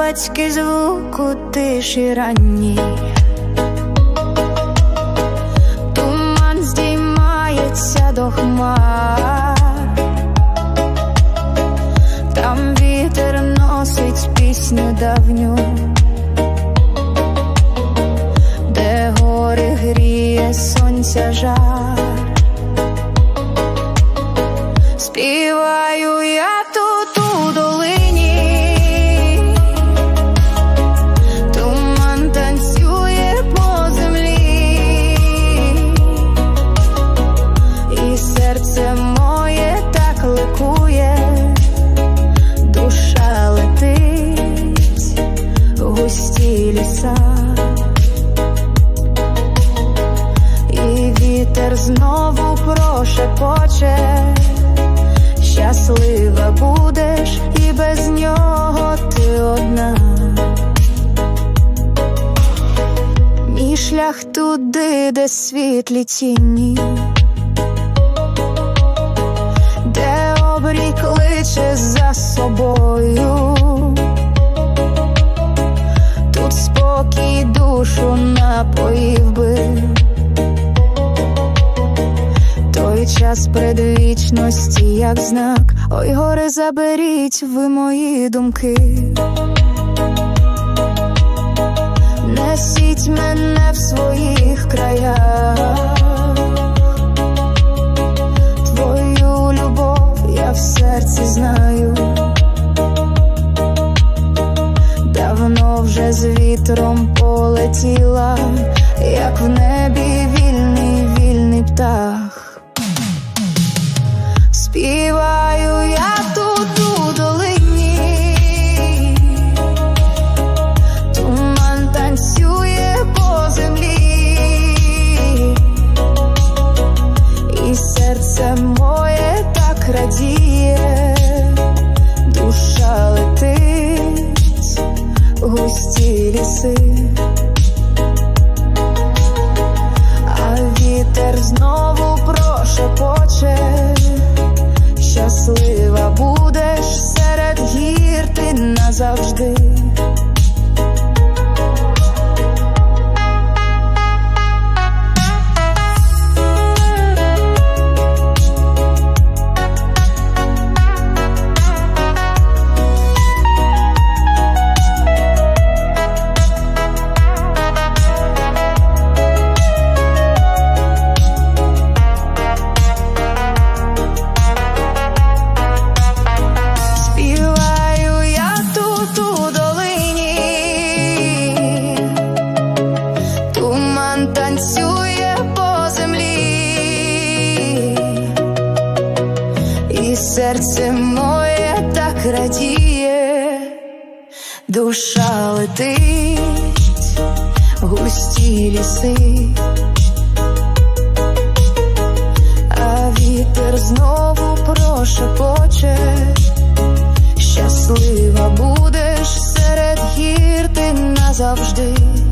Батьки звуку тиші ранній. Туман здіймається до хмар, там вітер носить пісню давню, де гори гріє сонця жар. Співаю я тут у долині, туман танцює по землі, і серце моє так ликує, душа летить в густі ліса, і вітер знову прошепоче: щаслива будеш, і без нього ти одна. Мій шлях туди, де світлі тіні, де обрій кличе за собою. Тут спокій душу напоїв би, той час предвічності, як знак. Ой, гори, заберіть ви мої думки, несіть мене в своїх краях. Твою любов я в серці знаю, давно вже з вітром полетіла, як в небі вільний, вільний птах. Співаю я тут у долині, туман танцює по землі, і серце моє так радіє, душа летить в густі ліси, а вітер знову прошепоче: щаслива будеш, серед гір ти назавжди. Танцює по землі, і серце моє так радіє, душа летить в густі ліси, а вітер знову прошепоче: щаслива будеш, серед гір ти назавжди.